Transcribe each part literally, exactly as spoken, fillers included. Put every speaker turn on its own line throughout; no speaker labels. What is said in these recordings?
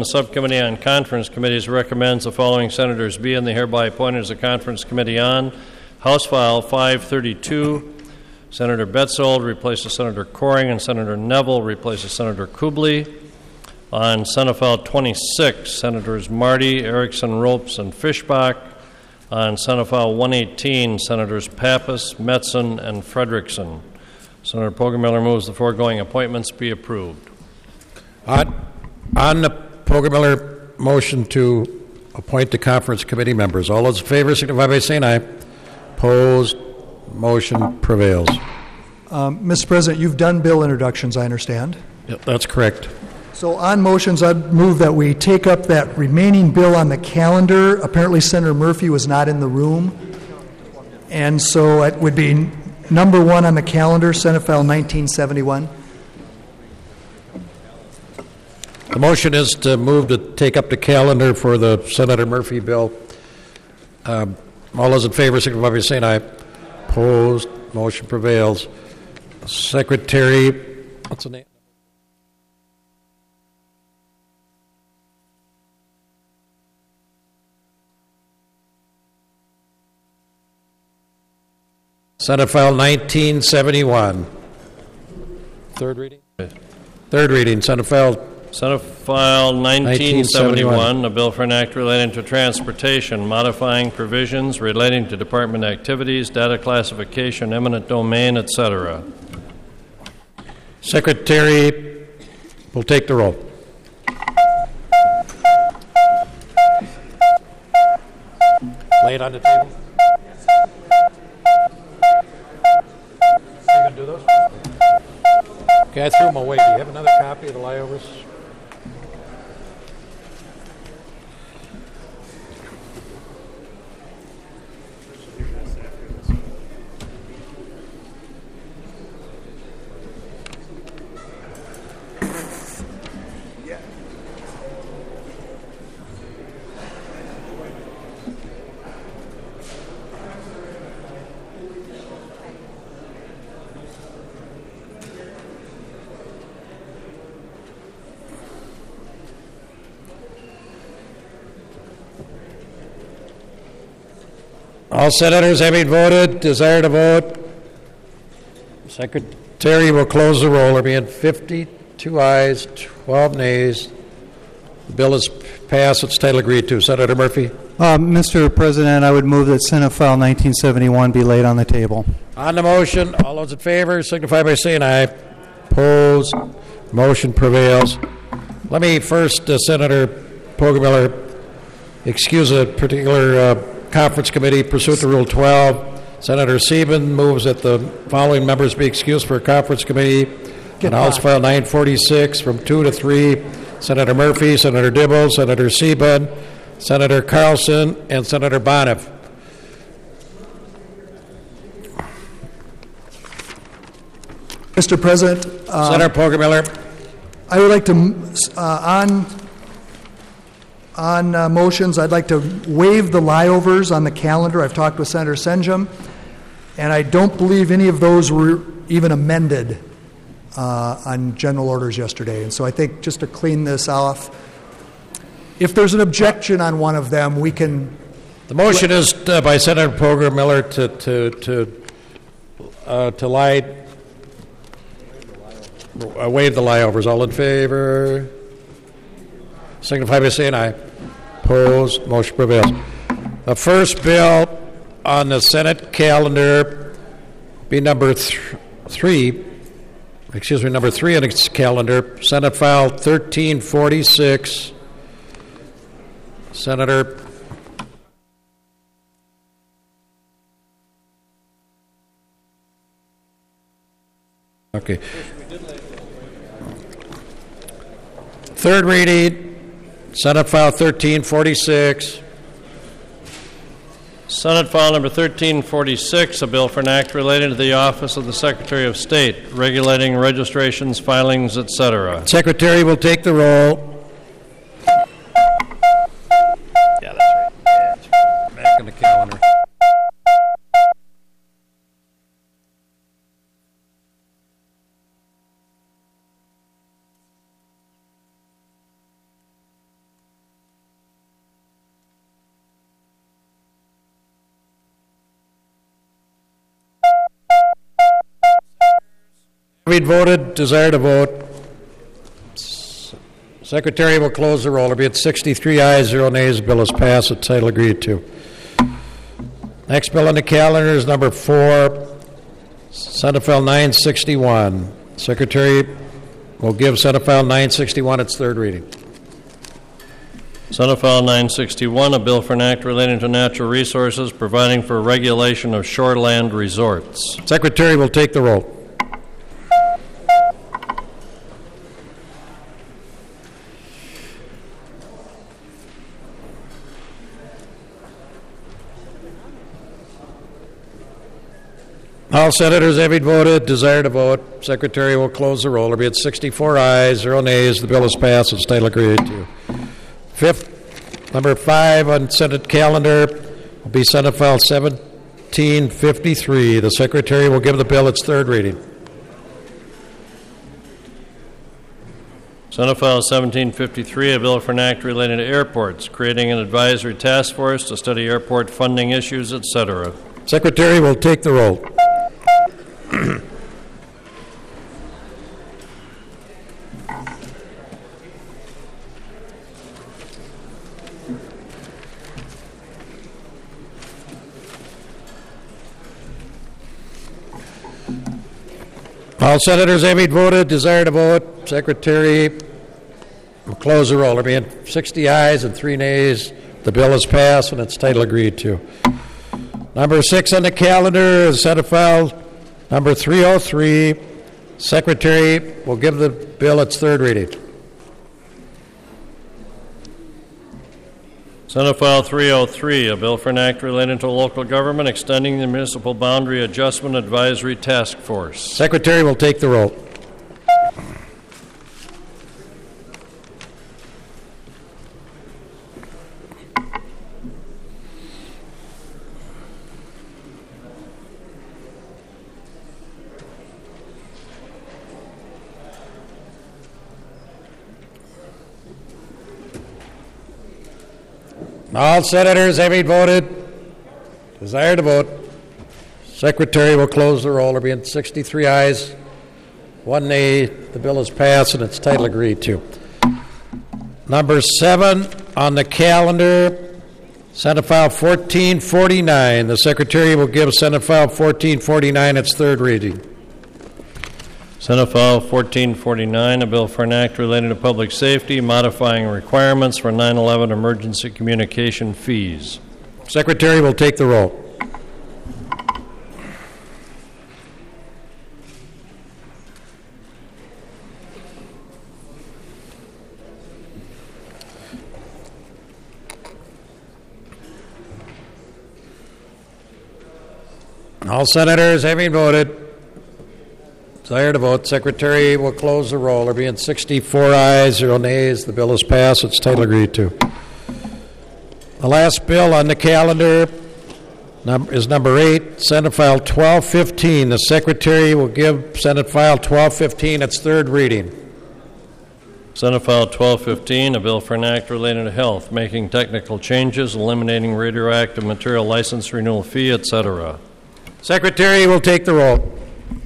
the Subcommittee on Conference Committees recommends the following senators be and they hereby appointed as a conference committee on House File five thirty-two. Senator Betzold replaces Senator Coring, and Senator Neville replaces Senator Kubley. On Senate File twenty-six, Senators Marty, Erickson, Ropes, and Fischbach. On Senate File one eighteen, Senators Pappas, Metzen, and Frederickson. Senator Poggemiller moves the foregoing appointments be approved.
On, on the Poggemiller motion to appoint the conference committee members, all those in favor signify by saying aye. Opposed, motion prevails.
Um, Mister President, you've done bill introductions, I understand.
Yep, that's correct.
So on motions, I'd move that we take up that remaining bill on the calendar. Apparently Senator Murphy was not in the room. And so it would be number one on the calendar, Senate File nineteen seventy-one.
The motion is to move to take up the calendar for the Senator Murphy bill. Um, all those in favor signify by saying aye. Opposed, motion prevails. Secretary, what's the name? Senate File nineteen seventy-one. Third reading? Third reading, Senate File.
Senate File nineteen seventy-one, a bill for an act relating to transportation, modifying provisions relating to department activities, data classification, eminent domain, et cetera.
Secretary will take the roll. Lay it on the table. Are you going to do those? Okay, I threw them away. Do you have another copy of the layovers? All senators having voted, desire to vote. Secretary will close the roll. There being fifty-two ayes, twelve nays. The bill is passed. Its title agreed to. Senator Murphy.
Uh, Mister President, I would move that Senate File nineteen seventy-one be laid on the table.
On the motion, all those in favor signify by saying aye. Opposed, motion prevails. Let me first, uh, Senator Poggemiller, excuse a particular uh, conference committee pursuant to Rule twelve. Senator Sieben moves that the following members be excused for a conference committee on House File nine forty-six from two to three. Senator Murphy, Senator Dibble, Senator Sieben, Senator Carlson, and Senator Boniff.
Mister President, uh,
Senator Poggemiller.
I would like to, uh, on On uh, motions, I'd like to waive the layovers on the calendar. I've talked with Senator Senjum, and I don't believe any of those were even amended uh, on general orders yesterday. And so I think just to clean this off, if there's an objection on one of them, we can...
The motion is uh, by Senator Poggemiller to to to uh, to lie, uh, waive the layovers. All in favor? Signify by saying aye. Opposed, motion prevails. The first bill on the Senate calendar be number th- three, excuse me, number three on its calendar, Senate File thirteen forty-six. Senator Okay. Third reading, Senate File thirteen forty-six.
Senate File number thirteen forty-six, a bill for an act relating to the office of the Secretary of State, regulating registrations, filings, et cetera.
Secretary will take the roll. Yeah, that's right. Yeah, that's right. Back on the calendar. having voted, desire to vote. S- Secretary will close the roll. There be at sixty-three ayes, zero nays. The bill is passed. The title agreed to. Next bill on the calendar is number four, Senate File nine sixty-one. Secretary will give Senate File nine sixty-one its third reading.
Senate File nine sixty-one, a bill for an act relating to natural resources, providing for regulation of shoreland resorts.
Secretary will take the roll. All senators having voted, desire to vote. Secretary will close the roll. There be at sixty-four ayes, zero nays. The bill is passed. Its title agreed to. Fifth, number five on Senate calendar will be Senate File seventeen fifty-three. The Secretary will give the bill its third reading.
Senate File seventeen fifty-three, a bill for an act relating to airports, creating an advisory task force to study airport funding issues, et cetera.
Secretary will take the roll. All senators having voted, desire to vote. Secretary will close the roll. There being sixty ayes and three nays, the bill is passed and its title agreed to. Number six on the calendar is Senate File number three oh three. Secretary will give the bill its third reading.
Senate File three oh three, a bill for an act relating to local government, extending the Municipal Boundary Adjustment Advisory Task Force.
Secretary will take the roll. All senators having voted, desire to vote. Secretary will close the roll. There being sixty-three ayes, one nay. The bill is passed and its title agreed to. Number seven on the calendar, Senate File fourteen forty-nine. The Secretary will give Senate File fourteen forty-nine its third reading.
Senate File fourteen forty-nine, a bill for an act relating to public safety, modifying requirements for nine eleven emergency communication fees.
Secretary will take the roll. All senators having voted, desire to vote. Secretary will close the roll. There being sixty-four ayes, zero nays. The bill is passed. Its title agreed to. The last bill on the calendar is number eight, Senate File twelve fifteen. The Secretary will give Senate File twelve fifteen its third reading.
Senate File twelve fifteen, a bill for an act relating to health, making technical changes, eliminating radioactive material license renewal fee, et cetera.
Secretary will take the roll.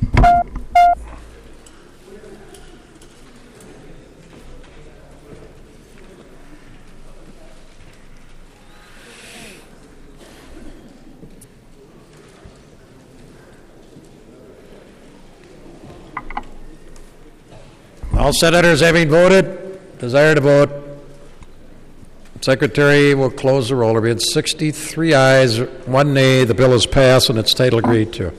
All senators having voted, desire to vote. Secretary will close the roll. There being sixty-three ayes, one nay. The bill is passed and its title agreed to.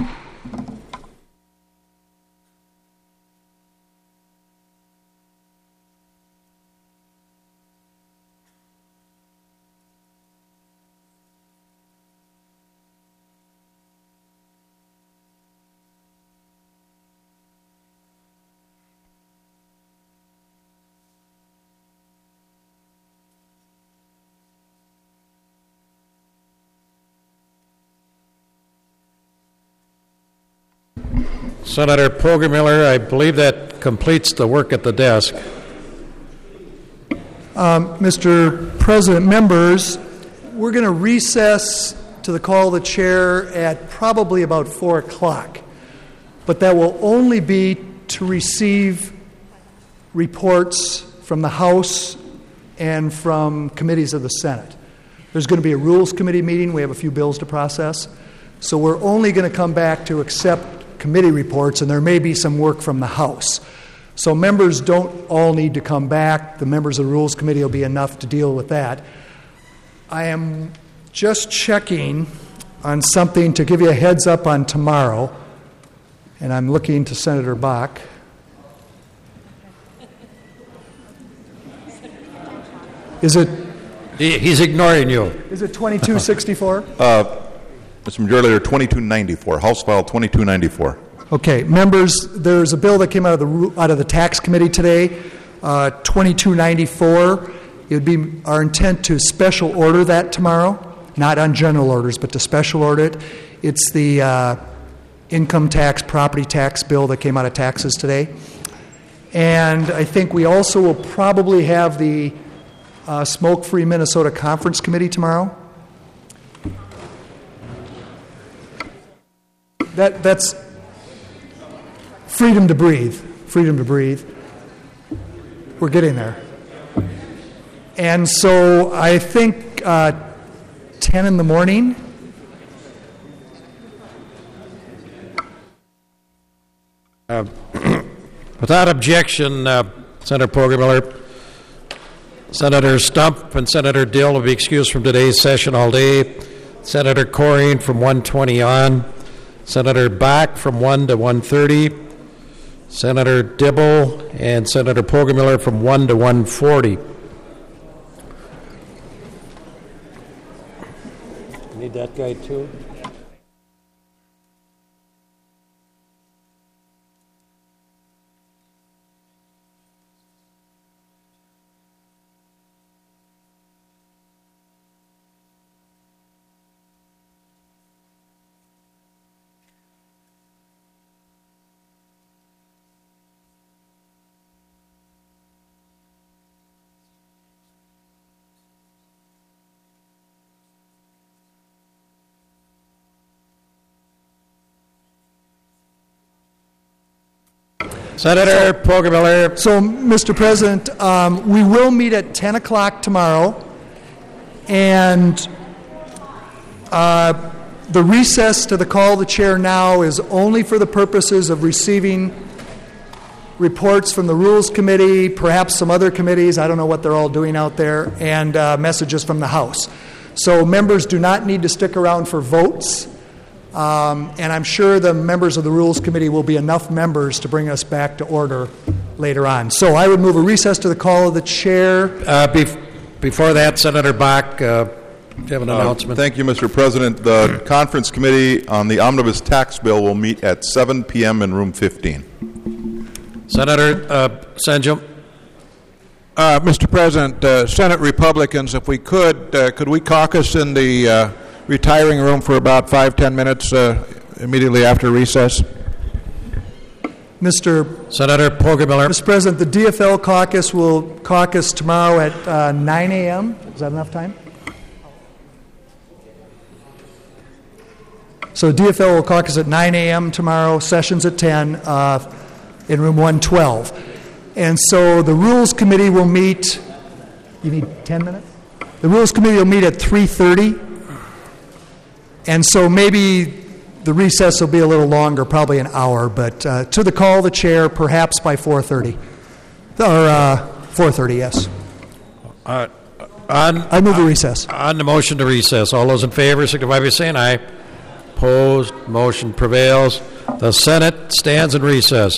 Senator Poggemiller, I believe that completes the work at the desk.
Um, Mister President, members, we're going to recess to the call of the chair at probably about four o'clock. but that will only be to receive reports from the House and from committees of the Senate. There's going to be a Rules Committee meeting. We have a few bills to process. So we're only going to come back to accept committee reports, and there may be some work from the House. So members don't all need to come back. The members of the Rules Committee will be enough to deal with that. I am just checking on something to give you a heads up on tomorrow, and I'm looking to Senator Bach. Is it
He- He's ignoring you.
is it twenty-two sixty-four?
Mister Majority Leader, twenty-two ninety-four, House File twenty-two ninety-four.
Okay, members, there's a bill that came out of the ru- out of the tax committee today, uh, twenty-two ninety-four. It would be our intent to special order that tomorrow, not on general orders, but to special order it. It's the uh, income tax, property tax bill that came out of taxes today. And I think we also will probably have the uh, Smoke-Free Minnesota Conference Committee tomorrow. That that's freedom to breathe. Freedom to breathe. We're getting there. And so I think uh, ten in the morning.
Without objection, uh, Senator Poggemiller, Senator Stump and Senator Dill will be excused from today's session all day. Senator Coring from one twenty on. Senator Bach from one to one thirty. Senator Dibble and Senator Poggemiller from one to one forty. Need that guy too? Senator Poggemiller.
So, Mister President, um, we will meet at ten o'clock tomorrow, and uh, the recess to the call of the chair now is only for the purposes of receiving reports from the Rules Committee, perhaps some other committees, I don't know what they're all doing out there, and uh, messages from the House. So members do not need to stick around for votes. Um, and I'm sure the members of the Rules Committee will be enough members to bring us back to order later on. So I would move a recess to the call of the chair.
Uh, bef- before that, Senator Bach, uh, do you have an announcement?
Uh, thank you, Mister President. The Conference Committee on the Omnibus Tax Bill will meet at seven p.m. in room fifteen.
Senator uh, Senjum.
Uh, Mister President, uh, Senate Republicans, if we could, uh, could we caucus in the uh, retiring room for about five, ten minutes uh, immediately after recess?
Mister
Senator Poggemiller.
Mister President, the D F L caucus will caucus tomorrow at uh, nine a.m. Is that enough time? So D F L will caucus at nine a.m. tomorrow, sessions at ten uh, in room one twelve. And so the Rules Committee will meet, you need ten minutes? The Rules Committee will meet at three thirty. And so maybe the recess will be a little longer, probably an hour, but uh, to the call of the chair, perhaps by four thirty. Or uh, four thirty, yes.
Uh, on,
I move a recess.
on the motion to recess, all those in favor signify by saying aye. Opposed, motion prevails. The Senate stands in recess.